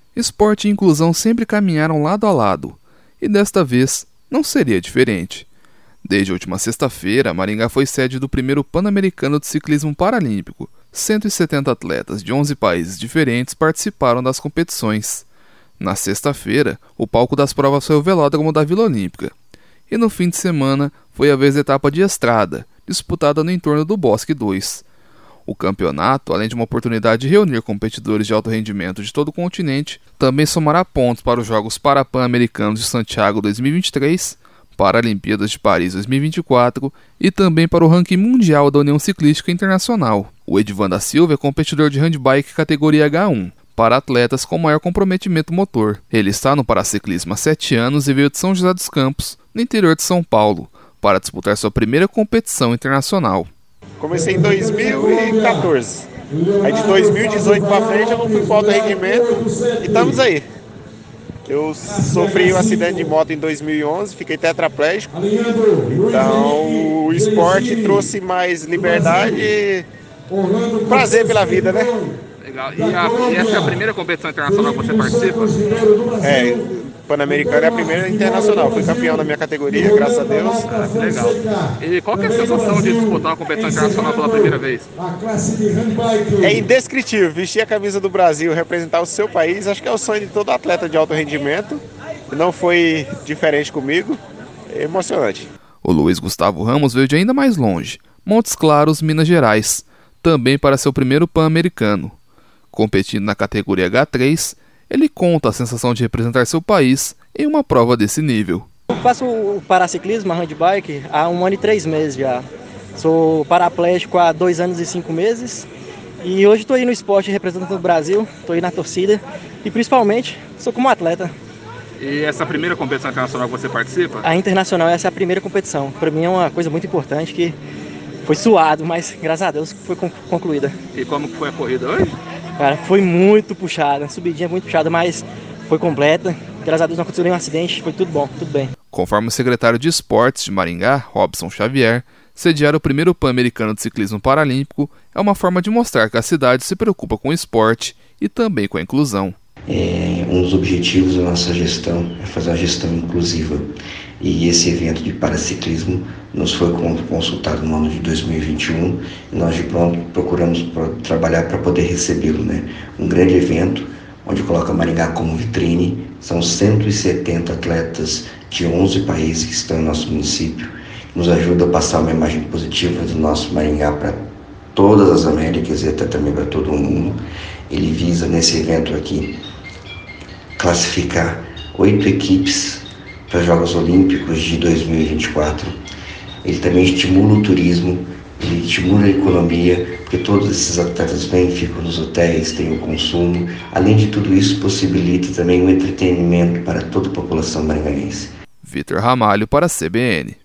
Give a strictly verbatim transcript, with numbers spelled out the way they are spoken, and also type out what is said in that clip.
Esporte e inclusão sempre caminharam lado a lado, e desta vez não seria diferente. Desde a última sexta-feira, Maringá foi sede do primeiro Pan-Americano de Ciclismo Paralímpico. cento e setenta atletas de onze países diferentes participaram das competições. Na sexta-feira, o palco das provas foi o Velódromo da Vila Olímpica. E no fim de semana, foi a vez da etapa de estrada, disputada no entorno do Bosque dois. O campeonato, além de uma oportunidade de reunir competidores de alto rendimento de todo o continente, também somará pontos para os Jogos Parapan-Americanos de Santiago dois mil e vinte e três, Paralimpíadas de Paris dois mil e vinte e quatro e também para o ranking mundial da União Ciclística Internacional. O Edivan da Silva é competidor de handbike categoria agá um, para atletas com maior comprometimento motor. Ele está no paraciclismo há sete anos e veio de São José dos Campos, no interior de São Paulo, para disputar sua primeira competição internacional. Comecei em dois mil e quatorze, aí de dois mil e dezoito para frente eu não fui para alto rendimento e estamos aí. Eu sofri um acidente de moto em dois mil e onze, fiquei tetraplégico, então o esporte trouxe mais liberdade e prazer pela vida, né? Legal. E, a, e essa é a primeira competição internacional que você participa? É, Pan-Americano é a primeira internacional. Fui campeão da minha categoria, graças a Deus. Ah, que legal. E qual que é a sensação de disputar uma competição internacional pela primeira vez? É indescritível. Vestir a camisa do Brasil, representar o seu país, acho que é o sonho de todo atleta de alto rendimento. Não foi diferente comigo. É emocionante. O Luiz Gustavo Ramos veio de ainda mais longe, Montes Claros, Minas Gerais, também para seu primeiro Pan-Americano. Competindo na categoria agá três, ele conta a sensação de representar seu país em uma prova desse nível. Eu faço o paraciclismo, a handbike, há um ano e três meses já. Sou paraplégico há dois anos e cinco meses. E hoje estou aí no esporte representando o Brasil, estou aí na torcida e principalmente sou como atleta. E essa primeira competição internacional que você participa? A internacional, essa é a primeira competição. Para mim é uma coisa muito importante que foi suado, mas graças a Deus foi concluída. E como foi a corrida hoje? Cara, foi muito puxada, a subidinha muito puxada, mas foi completa. Graças a Deus não aconteceu nenhum acidente, foi tudo bom, tudo bem. Conforme o secretário de Esportes de Maringá, Robson Xavier, sediar o primeiro Pan-Americano de Ciclismo Paralímpico é uma forma de mostrar que a cidade se preocupa com o esporte e também com a inclusão. É, um dos objetivos da nossa gestão é fazer uma gestão inclusiva. E esse evento de paraciclismo nos foi consultado no ano de dois mil e vinte e um e nós de pronto procuramos trabalhar para poder recebê-lo, né? Um grande evento onde coloca Maringá como vitrine. São cento e setenta atletas de onze países que estão no nosso município. Nos ajuda a passar uma imagem positiva do nosso Maringá para todas as Américas e até também para todo o mundo. Ele visa nesse evento aqui classificar oito equipes para os Jogos Olímpicos de dois mil e vinte e quatro. Ele também estimula o turismo, ele estimula a economia, porque todos esses atletas vêm, ficam nos hotéis, têm o consumo. Além de tudo isso, possibilita também um entretenimento para toda a população maringaense. Vitor Ramalho para a C B N.